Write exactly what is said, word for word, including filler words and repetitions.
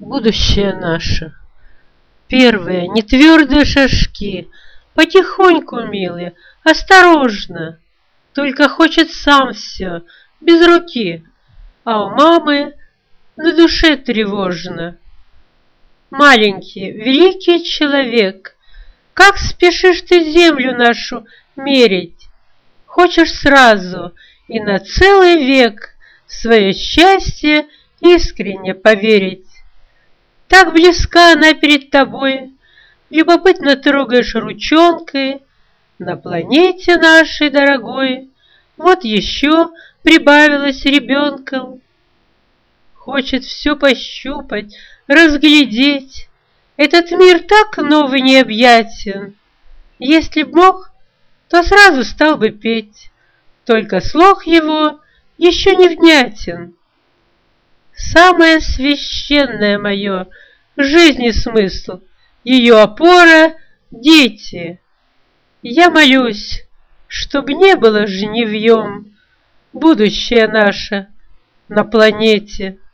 Будущее наше. Первые нетвердые шажки, потихоньку, милые, осторожно. Только хочет сам все, без руки, а у мамы на душе тревожно. Маленький, великий человек, как спешишь ты землю нашу мерить? Хочешь сразу и на целый век в свое счастье искренне поверить. Так близка она перед тобой, любопытно трогаешь ручонкой. На планете нашей дорогой вот еще прибавилось ребенком. Хочет все пощупать, разглядеть. Этот мир так новый необъятен. Если б мог, то сразу стал бы петь, только слух его еще не внятен. Самое священное мое, жизни смысл, ее опора — дети. Я молюсь, чтоб не было жнивьем будущее наше на планете.